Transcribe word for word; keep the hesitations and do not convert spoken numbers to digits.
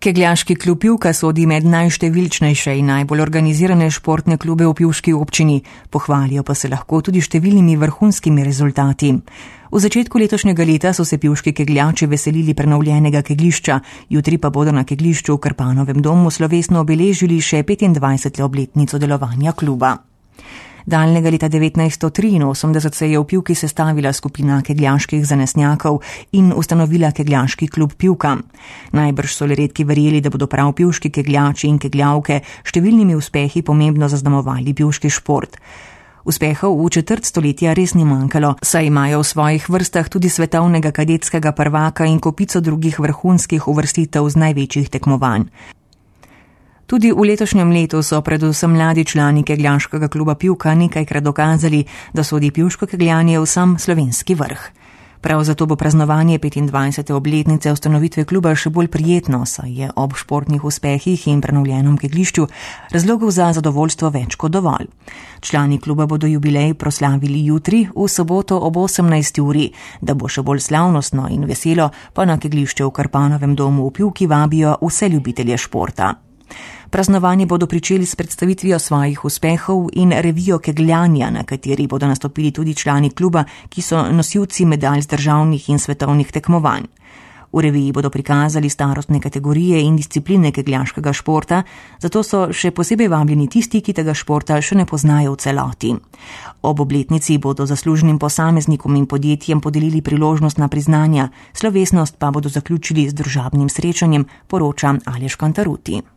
Kegljaški klub Pivka sodi med najštevilčnejše in najbolj organizirane športne klube v pivški občini, pohvalijo pa se lahko tudi številnimi vrhunskimi rezultati. V začetku letošnjega leta so se pivški kegljači veselili prenovljenega keglišča, jutri pa bodo na keglišču v Krpanovem domu slovesno obeležili še petindvajseto obletnico delovanja kluba. Daljnega leta devetnajststo triinosemdeset se je v Pivki sestavila skupina kegljaških zanesnjakov in ustanovila Kegljaški klub Pivka. Najbrž so le redki verjeli, da bodo prav pivški kegljači in kegljavke številnimi uspehi pomembno zaznamovali pivški šport. Uspehov v četrt stoletja res ni manjkalo, saj imajo v svojih vrstah tudi svetovnega kadetskega prvaka in kopico drugih vrhunskih uvrstitev z največjih tekmovanj. Tudi v letošnjem letu so predvsem mladi člani Kegljaškega kluba Pivka nekajkrat dokazali, da sodi pivško kegljanje v sam slovenski vrh. Prav zato bo praznovanje petindvajsete obletnice ustanovitve kluba še bolj prijetno, saj je ob športnih uspehih in prenovljenem keglišču razlogov za zadovoljstvo več kot dovolj. Člani kluba bodo jubilej proslavili jutri v soboto ob osemnajsti uri, da bo še bolj slavnostno in veselo, pa na keglišče v Krpanovem domu v Pivki vabijo vse ljubitelje športa. Praznovanje bodo pričeli s predstavitvijo svojih uspehov in revijo kegljanja, na kateri bodo nastopili tudi člani kluba, ki so nosilci medalj z državnih in svetovnih tekmovanj. V reviji bodo prikazali starostne kategorije in discipline kegljaškega športa, zato so še posebej vabljeni tisti, ki tega športa še ne poznajo v celoti. Ob obletnici bodo zaslužnim posameznikom in podjetjem podelili priložnost na priznanja, slovesnost pa bodo zaključili z družabnim srečanjem, poroča Aleš Kantaruti.